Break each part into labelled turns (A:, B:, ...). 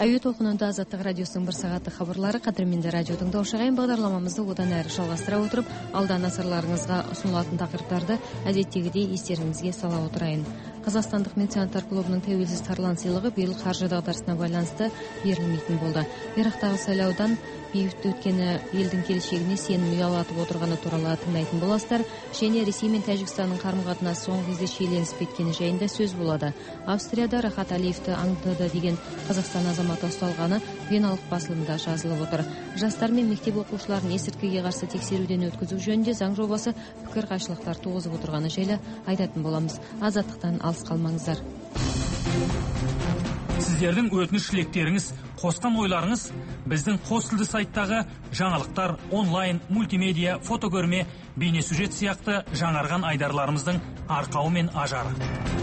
A: Әуе толқынында Азаттық радиосының 1 сағаты хабарлары қадірменді радио тыңдаушылар бағдарламамызды одан әрі жалғастыра отырып, алда назарларыңызға ұсынылатын тақырыптарды әдеттегідей естеріңізге сала отырайын. Қазақстандық меценаттар клубының тәуелсіз Тарлан сыйлығы биыл қаржы дағдарысына байланысты берілмейтін болды. Ирактағы сайлаудан бейбіт өткені елдің келешегіне сенім ұялатып отырғаны туралы тыңдайтын боласыздар. Және Ресей мен Тәжікстанның қарым-қатынасы соңғы кезде шиеленісіп кеткені жайында сөз болады. Австрияда Рахат Алиевті аңдыды деген Қазақстан азаматы ұсталғаны Веналық басылымында жазылып отыр. Жастар мен мектеп оқушыларын есірткіге қарсы тексеруден өткізу жөнінде заң жобасы пікір қайшылықтар туғызып отырғаны жайлы айтатын боламыз. Азаттықтан алыс қалмаңыздар.
B: Сіздердің өтініш тілектеріңіз, қосқан ойларыңыз біздің қос тілді сайттағы жаңалықтар, онлайн, мультимедиа, фотокөрме, бейнесюжет сияқты жаңарған айдарларымыздың арқауы мен ажары.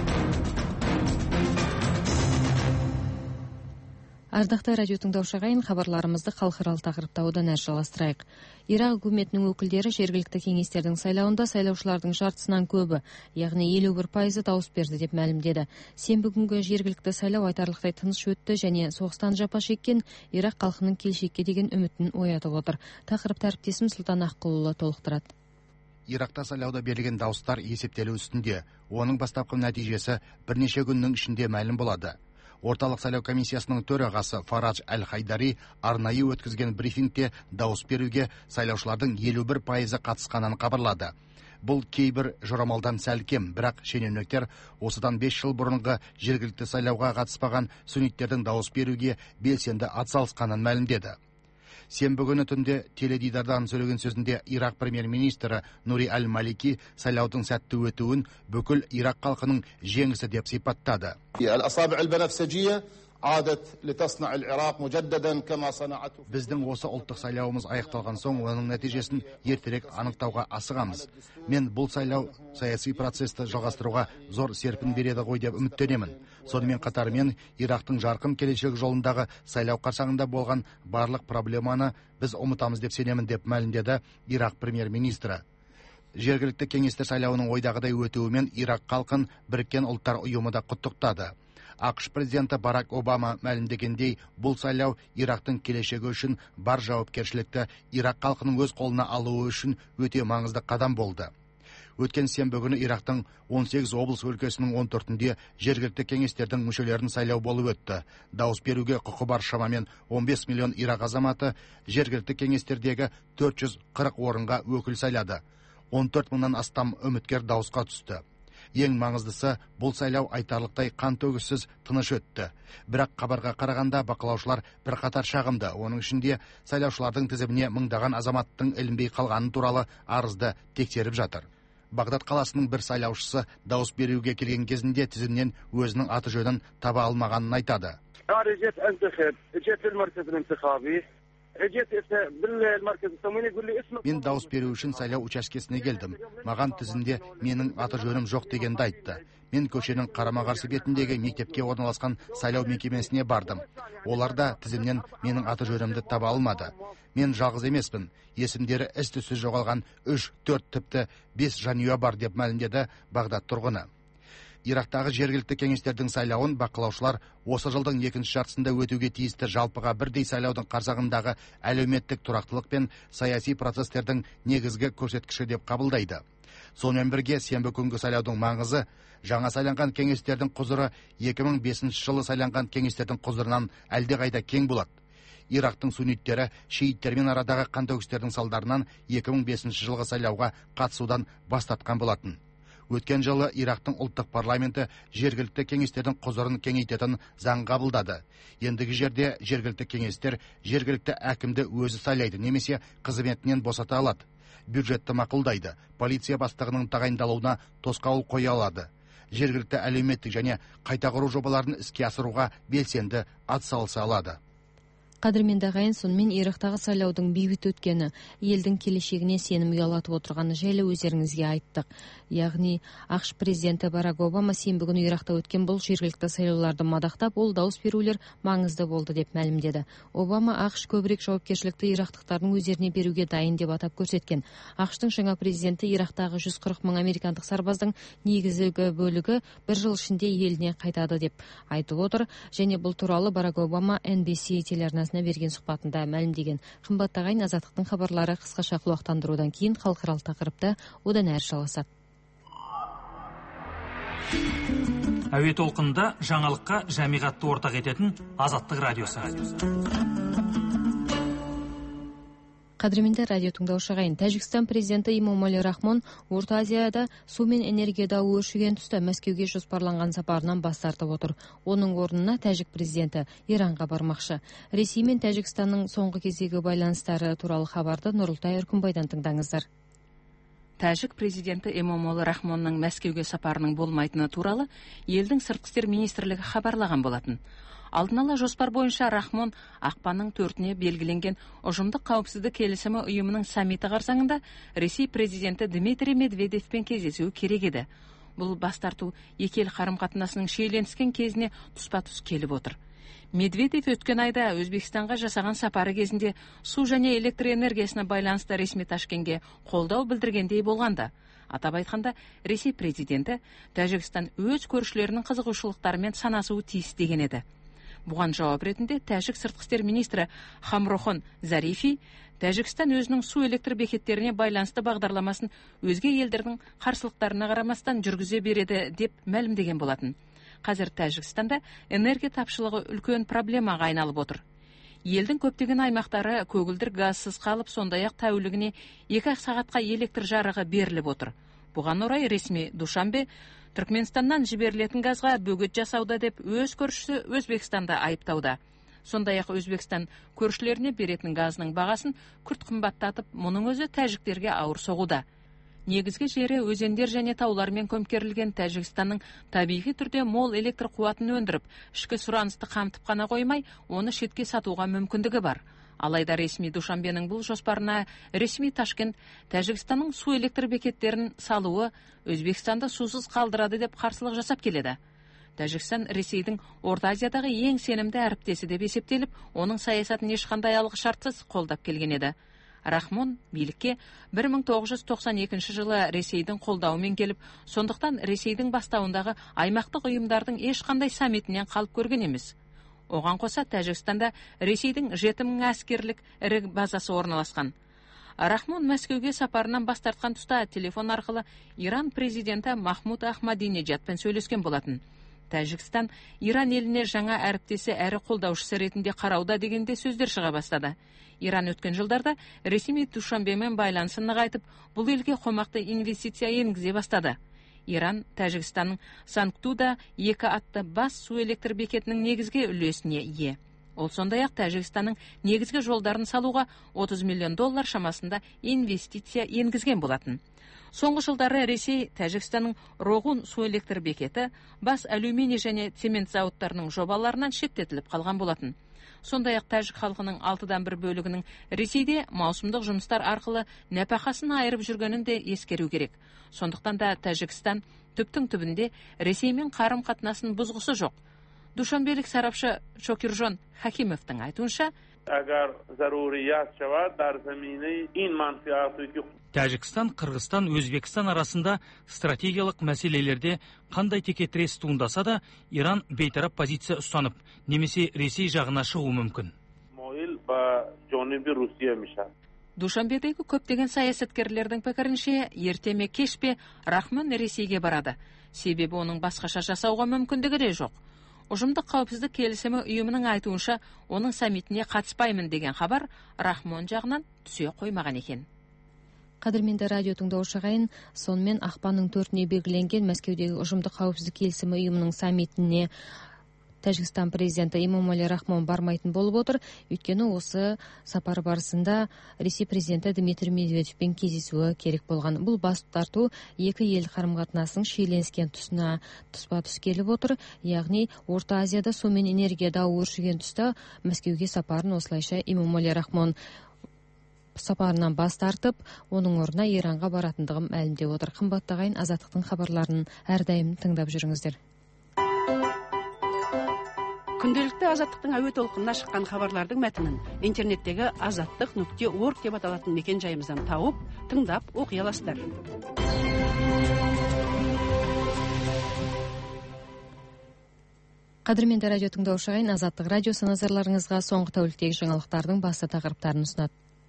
A: Ардақты радио тыңдаушы ағайын, хабарларымызды халықаралық тақырыпта одан әрі жалғастырайық. Ирак үкіметінің өкілдері жергілікті кеңестердің сайлауында сайлаушылардың жартысынан көбі, яғни 51% дауыс берді деп мәлімдеді. Сенбі күнгі жергілікті сайлау айтарлықтай тыныш өтті және соғыстан жапа шеккен Ирак халқының келешекке деген үмітін оятып отыр. Тақырыпты әріптесім Сұлтан Аққұлұлы толықтырады.
C: Иракта сайлауда берілген дауыстар есептелу үстінде. Оның бастапқы нәтижесі бірнеше күннің ішінде мәлім болады. Орталық сайлау комиссиясының төрағасы Фарадж Әл-Хайдари арнайы өткізген брифингте дауыс беруге сайлаушылардың 51% қатысқанын хабарлады. Бұл кейбір жорамалдан сәл кем, бірақ шенеуніктер осыдан 5 жыл бұрынғы жергілікті сайлауға қатыспаған сүнниттердің дауыс беруге белсенді атсалысқанын мәлімдеді. Сенбі күні түнде теледидардан сөйлеген сөзінде Ирак премьер-министрі Нури Аль-Малики сайлаудың сәтті өтуін бүкіл Ирак халқының жеңісі деп сипаттады. Біздің осы ұлттық сайлауымыз аяқталған соң, оның нәтижесін ертерек анықтауға асығамыз. Мен бұл сайлау саяси процесті жалғастыруға зор серпін береді ғой деп үміттенемін. Сонымен қатар мен Ирактың жарқын келешек жолындағы сайлау қарсаңында болған барлық проблеманы біз ұмытамыз деп сенемін деп мәлімдеді Ирак премьер-министрі. Жергілікті кеңестер сайлауының ойдағыдай өтуімен Ирак халқын Біріккен ұлттар ұйымы да құттықтады. ақш президенті Барак Обама мәлімдегендей, бұл сайлау Ирактың келешегі үшін бар жауапкершілікті Ирак халқының өз қолына алуы үшін өте маңызды қадам болды. Өткен сенбі күні Ирактың 18 облыс өлкесінің 14-інде жергілікті кеңестердің мүшелерін сайлау болып өтті. Дауыс беруге құқы бар шамамен 15 миллион Ирак азаматы жергілікті кеңестердегі 440 орынға өкіл сайлады. 14 мыңнан астам үміткер дауысқа түсті. Ең маңыздысы, бұл сайлау айтарлықтай қан төгіссіз тыныш өтті. Бірақ хабарға қарағанда бақылаушылар бірқатар шағымды, оның ішінде сайлаушылардың тізіміне мыңдаған азаматтың ілінбей қалғаны туралы арызды тексеріп жатыр. Бағдад қаласының бір сайлаушысы дауыс беруге келген кезінде тізімнен өзінің аты жөнін таба алмағанын айтады. Мен дауыс беру үшін сайлау учаскесіне келдім. Маған тізімде менің аты жөнім жоқ дегенді айтты. Мен көшенің қарама-қарсы бетіндегі мектепке орналасқан сайлау мекемесіне бардым. Олар да тізімнен менің аты жөнімді таба алмады. Мен жалғыз емеспін. Есімдері із-түзсіз жоғалған 3, 4, тіпті 5 жанұя бар деп мәлімдеді Бағдад тұрғыны. Ирактағы жергілікті кеңестердің сайлауын бақылаушылар осы жылдың екінші жартысында өтуге тиісті жалпыға бірдей сайлаудың қарсағындағы әлеуметтік тұрақтылық пен саяси процестердің негізгі көрсеткіші деп қабылдайды. Сонымен бірге сенбі күнгі сайлаудың маңызы жаңа сайланған кеңестердің құзыры 2005 жылы сайланған кеңестердің құзырынан әлдеқайда кең болады. Ирактың сунниттері шииттермен арадағы қантөгістердің салдарынан 2005 жылғы сайлауға қатысудан бас тартқан болатын. Өткен жылы Ирактың ұлттық парламенті жергілікті кеңестердің құзырын кеңейтетін заң қабылдады. Ендігі жерде жергілікті кеңестер жергілікті әкімді өзі сайлайды немесе қызметінен босата алады. Бюджетті мақұлдайды, полиция бастығының тағайындалуына тосқауыл қоя алады. Жергілікті әлеуметтік және қайта құру жобаларын іске асыруға белсенді атсалыса алады.
A: Қадірменді ағайын, сонымен Ирактағы сайлаудың бейбіт өткені, елдің келешегіне сенім ұялатып отырғаны жайлы өздеріңізге айттық. Яғни ақш президенті Барак Обама сенбі күні Иракта өткен бұл жергілікті сайлауларды мадақтап, ол дауыс берулер маңызды болды деп мәлімдеді. Обама ақш көбірек жауапкершілікті ирактықтардың өздеріне беруге дайын деп атап көрсеткен. ақштың жаңа президенті Ирактағы 140 мың американдық сарбаздың негізгі бөлігі бір жыл ішінде еліне қайтады деп айтып отыр, және бұл туралы Барак Обама NBC телеарнасына берген сұхбатында мәлімдеген. Қымбатты ағайын, Азаттықтың хабарлары қысқаша құлақтандырудан кейін халықаралық тақырыпты одан әрі жалғасады.
B: Әуе толқынында жаңалыққа жамиғатты ортақ ететін Азаттық радиосы.
A: Қадірменді радио тыңдаушы ағайын, Тәжікстан президенті Эмомали Рахмон Орта Азияда су мен энергияда өршіген тұста Мәскеуге жоспарланған сапарынан бас тартып отыр. Оның орнына тәжік президенті Иранға бармақшы. Ресей мен Тәжікстанның соңғы кездегі байланыстары туралы хабарды Нұрлытай Үркімбайдан тыңдаңыздар.
D: Тәжік президенті Эмомали Рахмонның Мәскеуге сапарының болмайтыны туралы елдің сыртқы істер министрлігі хабарлаған болатын. Алдын ала жоспар бойынша Рахмон ақпанның 4-іне белгіленген ұжымдық қауіпсіздік келісімі ұйымының саммиті қарсаңында Ресей президенті Дмитрий Медведевпен кездесуі керек еді. Бұл бас тарту екі ел қарым-қатынасының шиеленіскен кезіне тұспа-тұс келіп отыр. Медведев өткен айда Өзбекстанға жасаған сапары кезінде су және электр энергиясына байланысты ресми Ташкентке қолдау білдіргендей болғанда. Атап айтқанда, Ресей президенті Тәжікстан өз көршілерінің қызығушылықтарымен санасуы тиіс деген еді. Бұған жауап ретінде Тәжік сыртқы істер министрі Хамрохон Зарифи Тәжікстан өзінің су электр бекеттеріне байланысты бағдарламасын өзге елдердің қарсылықтарына қарамастан жүргізе береді деп мәлімдеген болатын. Қазір Тәжікстанда энергия тапшылығы үлкен проблемаға айналып отыр. Елдің көптеген аймақтары көгілдір газсыз қалып, сондай-ақ тәулігіне 2 сағатқа электр жарығы беріліп отыр. Бұған орай ресми Душанбе Түркменстаннан жіберілетін газға бөгет жасауда деп өз көршісі Өзбекстанды айыптауда. Сондай-ақ Өзбекстан көршілеріне беретін газының бағасын күрт қымбаттатып, мұның өзі тәжіктерге ауыр соғуда. Негізгі жері өзендер және таулармен көмкерілген Тәжікстанның табиғи түрде мол электр қуатын өндіріп, ішкі сұранысты қамтып қана қоймай, оны шетке сатуға мүмкіндігі бар. Алайда ресми Душанбенің бұл жоспарына ресми Ташкент Тәжікстанның су электр бекеттерін салуы Өзбекстанды сусыз қалдырады деп қарсылық жасап келеді. Тәжікстан Ресейдің Орта Азиядағы ең сенімді әріптесі деп есептеліп, оның саясатын ешқандай алғышартсыз қолдап келген еді. Рахмон билікке 1992 жылы Ресейдің қолдауымен келіп, сондықтан Ресейдің бастауындағы аймақтық ұйымдардың ешқандай саммитінен қалып көрген емес. Оған қоса Тәжікстанда Ресейдің 7000 әскерлік ірі базасы орналасқан. Рахмон Мәскеуге сапарынан бас тартқан тұста телефон арқылы Иран президенті Махмуд Ахмадинеджадпен сөйлескен болатын. Тәжікстан Иран еліне жаңа әріптесі әрі қолдаушысы ретінде қарауда дегенде сөздер шыға бастады. Иран өткен жылдарда ресми Душанбемен байланысын нығайтып, бұл елге қомақты инвестиция енгізе бастады. Иран Тәжікстанның Санктуда 2 атты бас су электр бекетінің негізгі үлесіне ие. Ол сондай-ақ Тәжікстанның негізгі жолдарын салуға $30 миллион шамасында инвестиция енгізген болатын. Соңғы жылдары Ресей Тәжікстанның Роғун су электр бекеті бас алюминий және цемент зауыттарының жобаларынан шеттетіліп қалған болатын. Сондай-ақ тәжік халқының 6-дан 1 бөлігінің Ресейде маусымдық жұмыстар арқылы нәпақасын айырып жүргенін де ескеру керек. Сондықтан да Тәжікстан түптің түбінде Ресеймен қарым-қатынасын бұзғысы жоқ. Душанбелік сарапшы Шокиржон Хакимовтың айтуынша,
B: Тәжікстан, Қырғызстан, Өзбекстан арасында стратегиялық мәселелерде қандай текетірес туындаса да, Иран бейтарап позиция ұстанып, немесе Ресей жағына шығуы мүмкін.
D: Душанбедегі көптеген саясаткерлердің пікірінше, ертеме кешпе Рахмон Ресейге барады. Себебі оның басқаша жасауға мүмкіндігі де жоқ. Ұжымдық қауіпсіздік келісімі ұйымының айтуынша, оның саммитіне қатыспаймын деген хабар Рахмон жағынан түсе қоймаған екен.
A: Қадірменді радио тыңдаушы ағайын, сонымен ақпанның 4-іне белгіленген Мәскеудегі ұжымдық қауіпсіздік келісімі ұйымының саммитіне Тәжікстан президенті Эмомали Рахмон бармайтын болып отыр. Өйткені осы сапар барысында Ресей президенті Дмитрий Медведевпен кездесуі керек болған. Бұл бас тарту екі ел қарым-қатынасының шиеленіскен тұсына тұспа-тұс келіп отыр. Яғни Орта Азияда су мен энергия дауы өршіген тұста Мәскеуге сапарын осылайша Эмомали Рахмон сапарынан бас тартып, оның орнына Иранға баратындығын мәлімдеп отыр. Қымбатты ағайын, Азаттықтың хабарларын әрдайым тыңдап жүріңіздер.
E: Күнделікті Азаттықтың әуе толқынына шыққан хабарлардың мәтінін интернеттегі azattik.org деп аталатын мекен жайымыздан тауып, тыңдап оқи аласыздар.
A: Қадірменді радио тыңдаушы ағайын, Азаттық радиосы назарларыңызға соңғы тәуліктегі жаңалықтардың басты тақырыптарын ұсынады.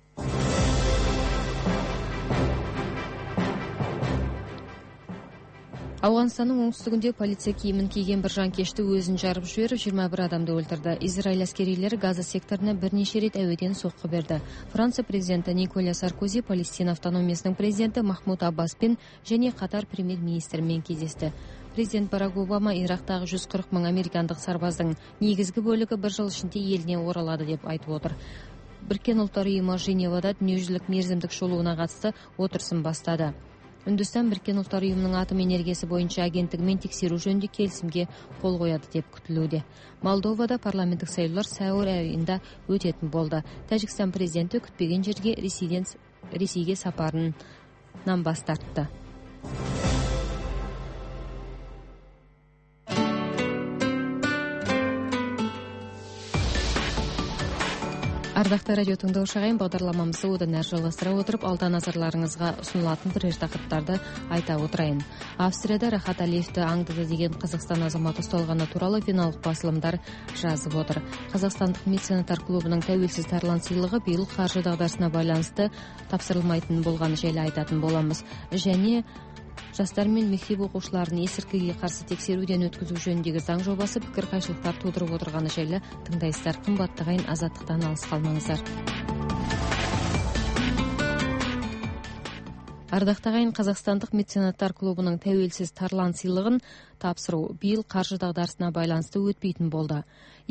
A: Ауғанстанның оңтүстігінде полиция киімін киген бір жанкешті өзін жарып жіберіп 21 адамды өлтірді. Израиль әскерилері Газа секторына бірнеше рет әуеден соққы берді. Франция президенті Николя Саркози Палестина автономиясының президенті Махмуд Аббаспен және Қатар премьер-министрімен кездесті. Президент Барак Обама Ирактағы 140 мың американдық сарбаздың негізгі бөлігі бір жыл ішінде еліне оралады деп айтып отыр. Біріккен ұлттар ұйымы Женевада дүниежүзілік мерзімдік шолуына қатысты отырысын бастады. Үндістан Біріккен ұлттар ұйымының атом энергиясы бойынша агенттігімен тексеру жөнінде келісімге қол қояды деп күтілуде. Молдовада парламенттік сайлаулар сәуір айында өтетін болды. Тәжікстан президенті күтпеген жерге Ресейге сапарынан бас тартты. Ардақты радио тыңдаушы ағайын, бағдарламамызды одан әрі жалғастыра отырып, алда назарларыңызға ұсынылатын бірер тақырыптарды айта отырайын. Австрияда Рахат Алиевті аңдыды деген Қазақстан азаматы ұсталғаны туралы финалдық басылымдар жазып отыр. Қазақстандық меценаттар клубының тәуелсіз тарлан сыйлығы биыл қаржы дағдарысына байланысты тапсырылмайтын болған жайлы айтатын боламыз. Және жастар мен мектеп оқушыларын есірткіге қарсы тексеруден өткізу жөніндегі заң жобасы пікір қайшылықтар тудырып отырғаны жайлы тыңдайсыздар. Қымбатты ағайын, Азаттықтан алыс қалмаңыздар. Ардақты ағайын, Қазақстандық меценаттар клубының тәуелсіз тарлан сыйлығын тапсыру биыл қаржы дағдарысына байланысты өтпейтін болды.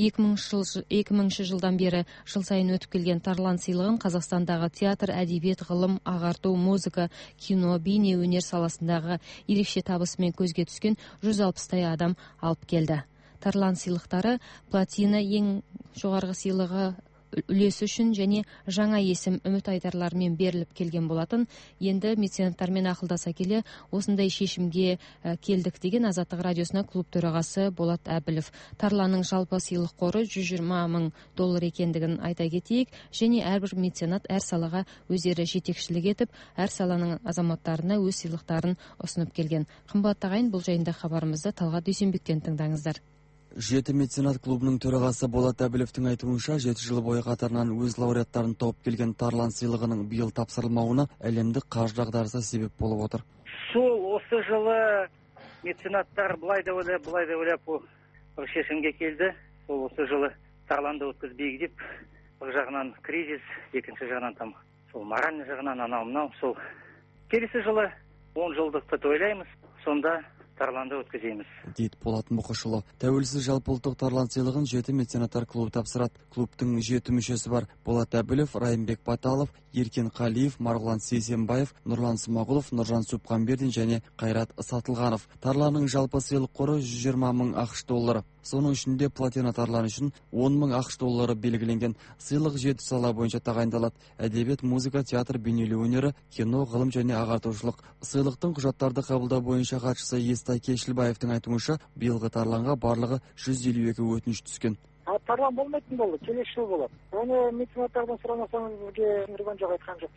A: 2000 жылдан бері жыл сайын өтіп келген тарлан сыйлығын Қазақстандағы театр, әдебиет, ғылым, ағарту, музыка, кино, бейне өнер саласындағы ерекше табысымен көзге түскен 160-тай адам алып келді. Тарлан сыйлықтары платина ең жоғарғы сыйлығы үлесі үшін және жаңа есім үміт айтарлармен беріліп келген болатын. Енді меценаттармен ақылдаса келе осындай шешімге келдік деген Азаттық радиосына клуб төрағасы Болат Әбілов. Тарланның жалпы сыйлық қоры $120 мың екендігін айта кетейік, және әрбір меценат әр салаға өздері жетекшілік етіп, әр саланың азаматтарына өз сыйлықтарын ұсынып келген. Қымбатты ағайын, бұл жайында хабарымызды Талғат Дүйсенбектен тыңдаңыздар.
F: Жеті меценат клубының төрағасы Болат Әбіловтің айтуынша 7 жыл бойы қатарынан өз лауреаттарын тауып келген тарлан сыйлығының биыл тапсырылмауына әлемдік қаржы дағдарысы себеп болып отыр.
G: Осы жылы меценаттар былай да ойлап бір шешімге келді. Осы жылы тарланды өткізбейік деп, бір жағынан кризис, екінші жағынан моральный жағынан анау-мынау. Келесі жылы 10 жылдықты тойлаймыз, сонда тарланды өткіземіз,
F: дейді Болат Мұқышұлы. Тәуелсіз жалпыұлттық тарлан сыйлығын 7 меценаттар клубы тапсырады. Клубтың 7 мүшесі бар: Болат Әбілов, Райымбек Баталов, Еркен Қалиев, Марғұлан Сейсенбаев, Нұрлан Смағұлов, Нұржан Супқанбердин және Қайрат Сатылғанов. Тарланның жалпы сыйлық қоры $120 мың ақш. Соның ішінде платина тарлан үшін $10 мың ақш белгіленген. Сыйлық 7 сала бойынша тағайындалады: әдебиет, музыка, театр, бейнелеу өнері, кино, ғылым және ағартушылық. Сыйлықтың құжаттарды қабылдау бойынша хатшысы Естай Кешілбаевтың айтуынша, биылғы тарланға барлығы 152 өтініш түскен.
H: Тарлан болмайтын болды, келесі жыл болады. Оны меценаттардан сұрамасаңыз бізге түсіндірген жоқ, айтқан жоқ.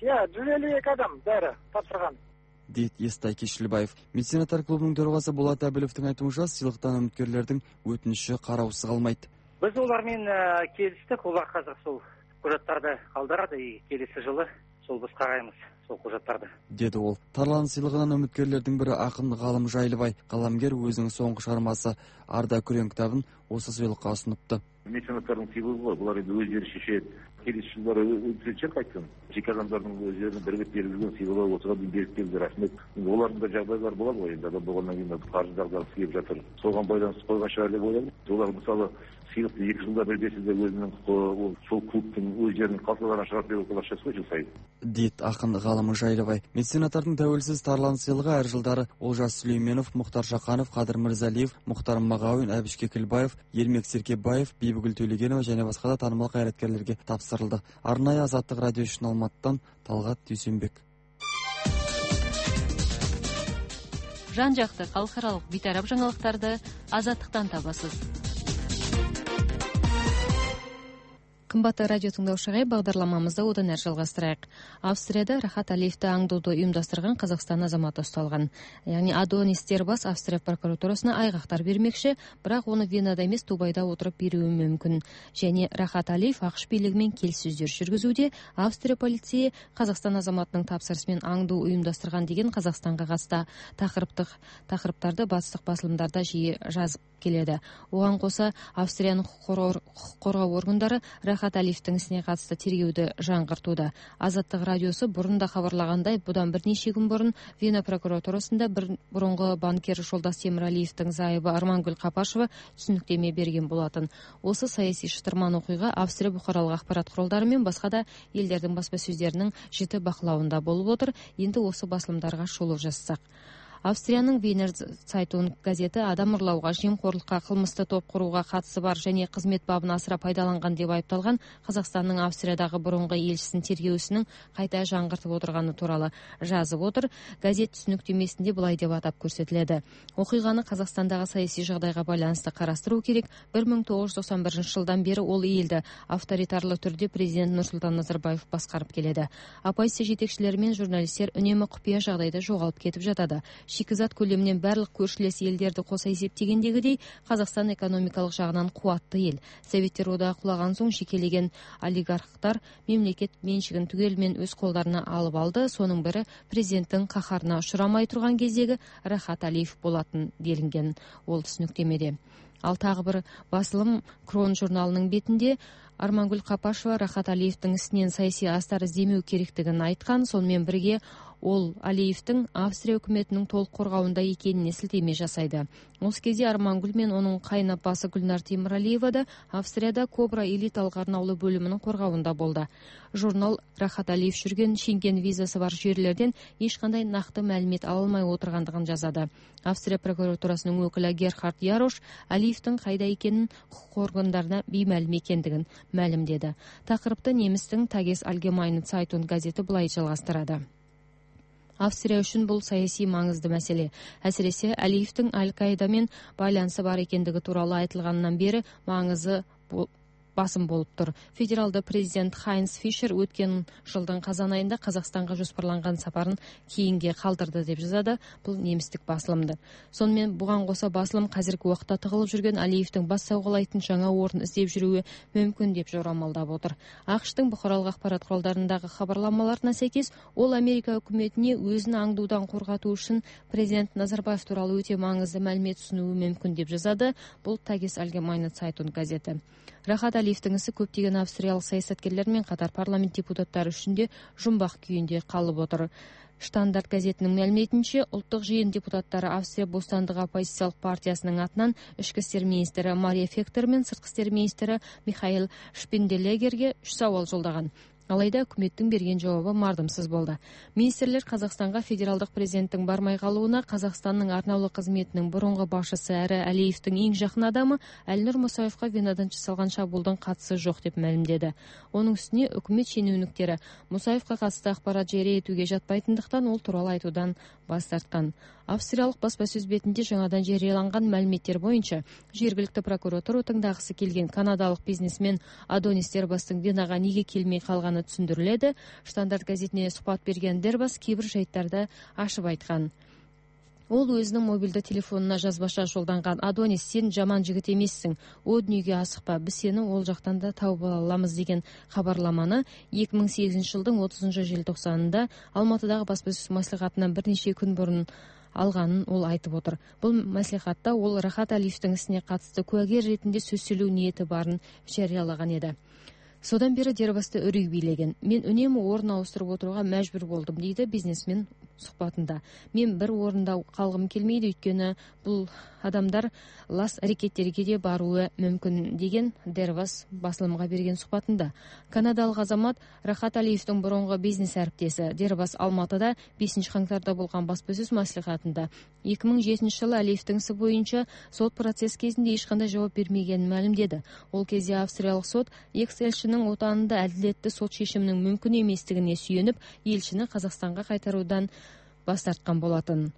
H: 152 адам бәрі тапсырған,
F: дейді Естай Кешілбаев. Меценаттар клубының төрағасы Болат Әбіловтің айтуынша, сыйлықтан үміткерлердің өтініші қараусыз қалмайды.
G: Біз олармен келістік, олар қазір сол құжаттарды қалдырады, келесі жылы біз қараймыз сол құжаттарды,
F: деді ол. Тарлан сыйлығынан үміткерлердің бірі ақын Ғалым Жайлыбай. Қаламгер өзінің соңғы шығармасы Арда Күрең кітабын осы сыйлыққа ұсыныпты.
I: Меценаттардың сыйлығы ғой, бұлар енді өздері шешеді. Келесі жылдары өтірінше қайтсын. Жеке адамдардың өздерінің бірігіп беріп жүрген сыйлығы осыған дейін беріп келді, рахмет. Олардың да жағдайлары болады ғой, енді адам болғаннан кейін қаржы дағдарысы келіп жатыр. Соған байланысты қойған шығар деп ойлаймын. Олар мысалы сыйлықты 2 жылда бір берсе өзінің сол клубтың өздерінің қалталарына шығарып беру арқылы ақшасы ғой жыл сайын.
F: Дейді ақын Ғалым Жайлыбай. Меценаттардың тәуелсіз тарлан сыйлығы әр жылдары Олжас Сүлейменов, Мұхтар Шақанов, Қадыр Мырзалиев, Мұхтар Мағауин, Әбіш Кекілбаев, Ермек Серкебаев, Бибігүл Төлегенова және басқа да танымал қайраткерлерге тапсырылды. Арнайы Азаттық радио үшін Алматыдан Талғат Дүйсенбек.
A: Жан-жақты халықаралық бейтарап жаңалықтарды Азаттықтан табасыз. Қымбатты радио тыңдаушыға бағдарламамызды одан әрі жалғастырайық. Австрияда Рахат Алиевті аңдуды ұйымдастырған Қазақстан азаматы ұсталған. Яғни Адонис Тербас Австрия прокуратурасына айғақтар бермекші, бірақ оны Венада емес Дубайда отырып беруі мүмкін. Және Рахат Алиев ақш билігімен келіссөздер жүргізуде. Австрия полицейі Қазақстан азаматының тапсырысымен аңду ұйымдастырған деген Қазақстанға қатысты тақырыптарды батыстық басылымдарда жиі жазып келеді. Оған қоса Австрияның құқық қорғау органдары Рахат Алиевтің ісіне қатысты тергеуді жаңғыртуда. Азаттық радиосы бұрында хабарлағандай, бұдан бірнеше күн бұрын Вена прокуратурасында бұрынғы банкер Жолдас Темірәлиевтің зайыбы Армангүл Қапашева түсініктеме берген болатын. Осы саяси шытырман оқиға Австрия бұқаралық ақпарат құралдары мен басқа да елдердің баспасөздерінің жіті бақылауында болып отыр. Енді осы басылымдарға шолу жасасақ. Австрияның Вейнер Цайтун газеті адам ұрлауға, жемқорлыққа, қылмысты топ құруға қатысы бар және қызмет бабын асыра пайдаланған деп айыпталған Қазақстанның Австриядағы бұрынғы елшісін тергеуісінің қайта жаңғыртып отырғаны туралы жазып отыр. Газет түсініктемесінде былай деп атап көрсетіледі. Оқиғаны Қазақстандағы саяси жағдайға байланысты қарастыру керек. 1991 жылдан бері ол елді авторитарлы түрде президент Нұрсұлтан Назарбаев басқарып келеді. Оппозиция жетекшілері мен журналистер үнемі құпия жағдайда жоғалып кетіп жатады. Шикізат көлемінен барлық көршілес елдерді қоса есептегендегідей, Қазақстан экономикалық жағынан қуатты ел. Советтер одағы құлаған соң жекелеген олигархтар мемлекет меншігін түгелімен өз қолдарына алып алды. Соның бірі президенттің қаһарына ұшырамай тұрған кездегі Рахат Алиев болатын делінген ол түсініктемеде. Ал тағы бір басылым Крон журналының бетінде Армангүл Қапашева Рахат Алиевтің ісінен саяси астар іздемеу керектігін айтқан, сонымен бірге ол Алиевтің Австрия үкіметінің толық қорғауында екеніне сілтеме жасайды. Осы кезде Армангүл мен оның қайынапасы Гүлнар Темірәлиева да Австрияда Кобра элиталық арнаулы бөлімінің қорғауында болды. Журнал Рахат Алиев жүрген Шенген визасы бар жерлерден ешқандай нақты мәлімет ала алмай отырғандығын жазады. Австрия прокуратурасының өкілі Герхард Ярош Алиевтің қайда екенін құқық органдарына беймәлім екендігін мәлімдеді. Тақырыпты немістің Тагес Альгемайны Цайтун газеті былай жалғастырады. Австрия үшін бұл саяси маңызды мәселе. Әсіресе Алиевтің Аль-Каидамен байланысы бар екендігі туралы айтылғаннан бері маңызы басым болып тұр. Федералды президент Хайнс Фишер өткен жылдың қазан айында Қазақстанға жоспарланған сапарын кейінге қалдырды деп жазады бұл немістік басылымды. Сонымен бұған қоса басылым қазіргі уақытта тығылып жүрген Алиевтің бас сауғалайтын жаңа орын іздеп жүруі мүмкін деп жорамалдап отыр. ақш-тың бұқаралық ақпарат құралдарындағы хабарламаларына сәйкес, ол Америка үкіметіне өзін аңдудан қорғату үшін президент Назарбаев туралы өте маңызды мәлімет ұсынуы мүмкін деп жазады бұл Тагес Альгемайны Цайтун газеті. Рахат Алиевтің ісі көптеген австриялық саясаткерлер қатар парламент депутаттары үшін де жұмбақ күйінде қалып отыр. Штандарт газетінің мәліметінше, ұлттық жиын депутаттары Австрия бостандығы оппозициялық партиясының атынан ішкі істер министрі Мария Фектор мен сыртқы істер министрі Михаил Шпинделегерге 3 сауал жолдаған. Алайда үкіметтің берген жауабы мардымсыз болды. Министрлер Қазақстанға федералдық президенттің бармай қалуына Қазақстанның арнаулы қызметінің бұрынғы басшысы әрі Алиевтің ең жақын адамы Әлнұр Мұсаевқа Венадан жасалған шабуылдың қатысы жоқ деп мәлімдеді. Оның үстіне үкімет шенеуніктері Мұсаевқа қатысты ақпарат жария етуге жатпайтындықтан ол туралы айтудан бас тартқан. Австриялық баспасөз бетінде жаңадан жарияланған мәліметтер бойынша жергілікті прокуратура тыңдағысы келген канадалық бизнесмен Адонис Тербастың Венаға неге келмей қалғаны түсіндіріледі. Штандарт газетіне сұхбат берген Тербас кейбір жайттарды ашып айтқан. Ол өзінің мобильді телефонына жазбаша жолданған: Адонис, сен жаман жігіт емессің, о дүниеге асықпа, біз сені ол жақтан да тауып аламыз деген хабарламаны 2008 жылдың 30 желтоқсанында Алматыдағы баспасөз мәслихатынан бірнеше күн бұрын алғанын ол айтып отыр. Бұл мәслихатта ол Рахат Алиевтің ісіне қатысты куәгер ретінде сөз сөйлеу ниеті барын жариялаған еді. Содан бері Дербасты үрей билеген. Мен үнемі орын ауыстырып отыруға мәжбүр болдым, дейді бизнесмен сұхбатында. Мен бір орында қалғым келмейді, өйткені бұл адамдар лас әрекеттерге де баруы мүмкін, деген Дербас басылымға берген сұхбатында. Канадалық азамат Рахат Алиевтің бұрынғы бизнес әріптесі Дербас Алматыда 5 қаңтарда болған баспасөз мәслихатында 2007 жылы Алиевтің ісі бойынша сот процесс кезінде ешқандай жауап бермегенін мәлімдеді. Ол кезде австриялық сот экс-елшінің отанында әділетті сот шешімінің мүмкін еместігіне сүйеніп, елшіні Қазақстанға қайтарудан бас тартқан болатын.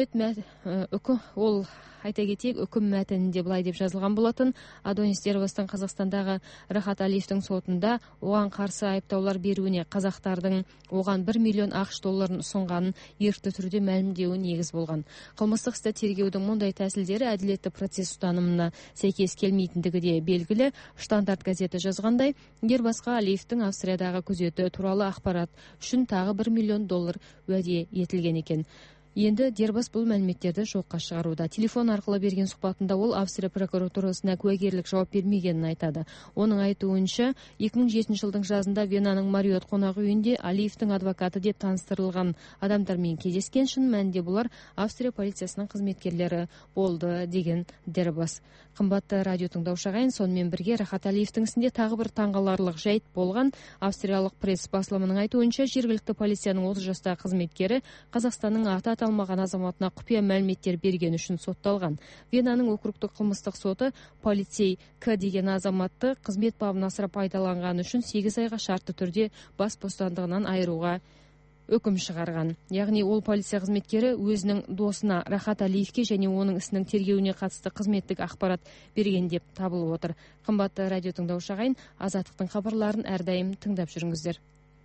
A: Ол айта кетейік, үкім мәтінінде былай деп жазылған болатын: Адонис Дербастың Қазақстандағы Рахат Алиевтің сотында оған қарсы айыптаулар беруіне қазақтардың оған 1 миллион ақш долларын ұсынғанын ерікті түрде мәлімдеуі негіз болған. Қылмыстық істі тергеудің мұндай тәсілдері әділетті процесс ұстанымына сәйкес келмейтіндігі де белгілі. Штандарт газеті жазғандай, Дербасқа Алиевтің Австриядағы күзеті туралы ақпарат үшін тағы 1 миллион доллар уәде етілген екен. Енді Дербас бұл мәліметтерді жоққа шығаруда. Телефон арқылы берген сұхбатында ол Австрия прокуратурасына куәгерлік жауап бермегенін айтады. Оның айтуынша, 2007 жылдың жазында Венаның Мариот қонақ үйінде Алиевтің адвокаты деп таныстырылған адамдармен кездескен. Шын мәнінде бұлар Австрия полициясының қызметкерлері болды, деген Дербас. Қымбатты радио тыңдаушы ағайын, сонымен бірге Рахат Алиевтің ісінде тағы бір таңғаларлық жайт болған. Австриялық пресс басылымының айтуынша, жергілікті полицияның 30 жастағы қызметкері Қазақстанның аты аталмаған азаматына құпия мәліметтер берген үшін сотталған. Венаның округтық қылмыстық соты полицей К деген азаматты қызмет бабын асыра пайдаланған үшін 8 айға шартты түрде бас бостандығынан айыруға үкім шығарған. Яғни ол полиция қызметкері өзінің досына Рахат Алиевке және оның ісінің тергеуіне қатысты қызметтік ақпарат берген деп табылып отыр. Қымбатты радио тыңдаушы ағайын, Азаттықтың хабарларын әрдайым тыңдап жүріңіздер.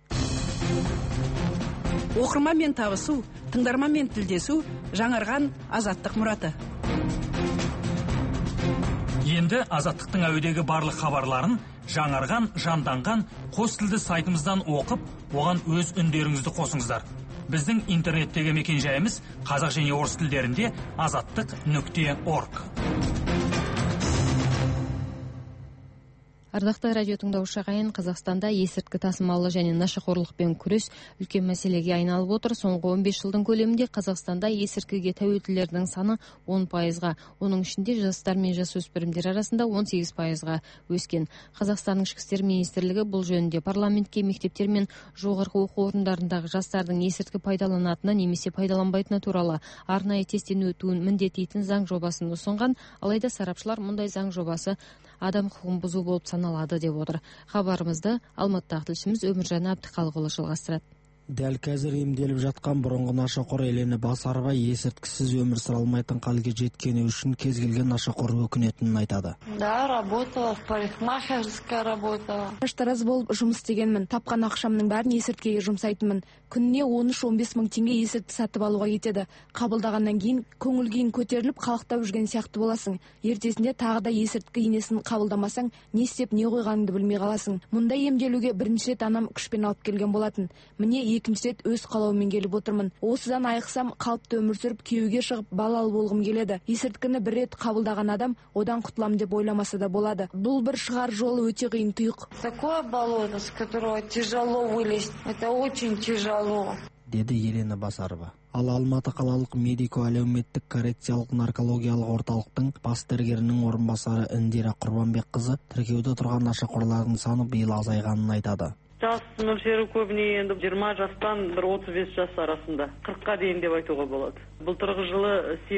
E: Оқырманмен табысу, тыңдарманмен тілдесу, жаңарған Азаттық мұраты.
B: Енді Азаттықтың әуедегі барлық хабарларын жаңарған, жанданған қос тілді сайтымыздан оқып, оған өз үндеріңізді қосыңыздар. Біздің интернеттегі мекенжайымыз қазақ және орыс тілдерінде azattik.org.
A: Ардақты радио тыңдаушы ағайын, Қазақстанда есірткі тасымалы және нашақорлықпен күрес үлкен мәселеге айналып отыр. Соңғы 15 жылдың көлемінде Қазақстанда есірткіге тәуелділердің саны 10%-ға, оның ішінде жастар мен жасөспірімдер арасында 18%-ға өскен. Қазақстанның ішкі істер министрлігі бұл жөнінде парламентке, мектептер мен жоғарғы оқу орындарындағы жастардың есірткі пайдаланатыны немесе пайдаланбайтыны туралы арнайы тесттен өтуін міндеттейтін заң жобасын ұсынған. Алайда сарапшылар мұндай заң жобасы адам құқығын бұзу болып саналады деп отыр. Хабарымызды Алматыдағы тілшіміз Өміржан Әбдіқалықұлы жалғастырады.
J: Дәл қазір емделіп жатқан бұрынғы нашақор Елена Басарбай есірткісіз өмір сүре алмайтын халге жеткені үшін кез келген нашақор өкінетінін айтады.
K: Да, работала, в парикмахерская работала.
L: Тараз болып жұмыс істегенмін. Тапқан ақшамның бәрін есірткіге жұмсайтынмын. Күніне 13-15 мың теңге есірткі сатып алуға кетеді. Қабылдағаннан кейін көңіл-күйің көтеріліп қалықтап жүрген сияқты боласың. Ертесінде тағы да есірткі инесін қабылдамасаң, не істеп не қойғаныңды білмей қаласың. Мұндай емделуге бірінші рет анам күшпен алып келген болатын. Міне екінші рет өз қалауыммен келіп отырмын. Осыдан айықсам, қалыпты өмір сүріп, күйеуге шығып, балалы болғым келеді. Есірткіні бір рет қабылдаған адам одан құтылам деп ойламаса да болады. Бұл бір шығар жолы өте қиын тұйық.
K: Такое болото, с которого тяжело вылезть. Это очень тяжело.
J: Деді Елена Басарова. Ал Алматы қалалық медико-әлеуметтік коррекциялық наркологиялық орталықтың бас дәрігерінің орынбасары Индира Құрбанбекқызы тіркеуде тұрған нашақорлардың саны биыл азайғанын айтады.
M: Жас мөлшері көбіне енді 20 жастан 35 жас арасында 40-қа дейін деп айтуға болады. Былтырғы жылы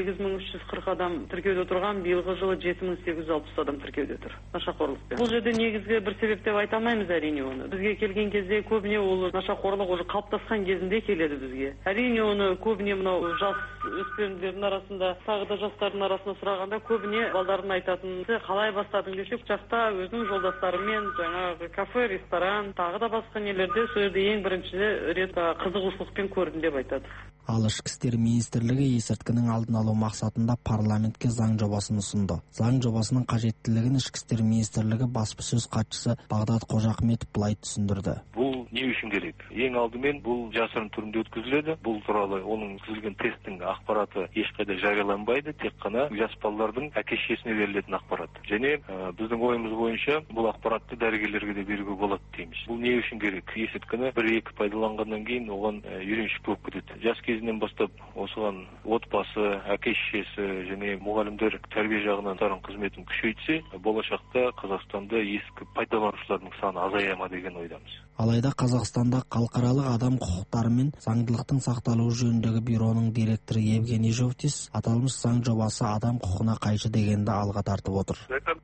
M: 8340 адам тіркеуде тұрған, биылғы жылы 7860 адам тіркеуде тұр нашақорлықпен. Бұл жерде негізгі бір себеп деп айта алмаймыз әрине оны. Бізге келген кезде көбіне ол нашақорлық уже қалыптасқан кезінде келеді бізге. Әрине оны көбіне мынау жас өспірімдердің арасында, тағы да жастардың арасында сұрағанда көбіне балдардың айтатыны қалай бастадың десек, жақта өзінің жолдастарымен жаңағы кафе, ресторан, тағы да басқа нелерде сол жерде ең бірінші рет қызығушылықпен көрдім деп айтады.
J: Ал ішкі істер министрлігі есірткінің алдын алу мақсатында парламентке заң жобасын ұсынды. Заң жобасының қажеттілігін ішкі істер министрлігі баспасөз хатшысы Бағдат Қожахметов былай түсіндірді.
N: Бұл не үчүн керек? Эң алдымен бул жасырын түрүндө өткөзүлөдү. Бул тууралуу онун өткөзүлгөн тесттин акпараты эч кайда жарыяланбайды, тек гана жас балдардын әке-шешесине берилетін ақпарат. Және біздің ойымыз бойынша бұл ақпаратты дәрігерлерге де беруге болады дейміз. Бұл не үшін керек? Есірткіні 1-2 пайдаланғаннан кейін оған үйреншік болып кетеді. Жас кезінен бастап осыған отбасы, әке-шешесі және мұғалімдер тәрбие жағынан қызметін күшейтсе, болашақта Қазақстанда есірткі пайдаланушылардың саны азая ма деген ойдамыз.
J: Алайда Қазақстанда халықаралық адам құқықтары мен заңдылықтың сақталуы жөніндегі бюроның директоры Евгений Жовтис аталмыш заң жобасы адам құқығына қайшы дегенді алға тартып отыр.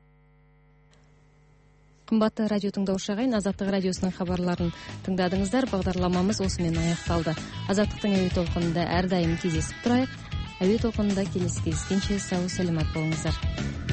A: Қымбатты радио тыңдаушы ағайын, Азаттық радиосының хабарларын тыңдадыңыздар. Бағдарламамыз осымен аяқталды. Азаттықтың әуе толқынында әрдайым кездесіп тұрайық. Әуе толқынында келесі кездескенше сау саламат болыңыздар.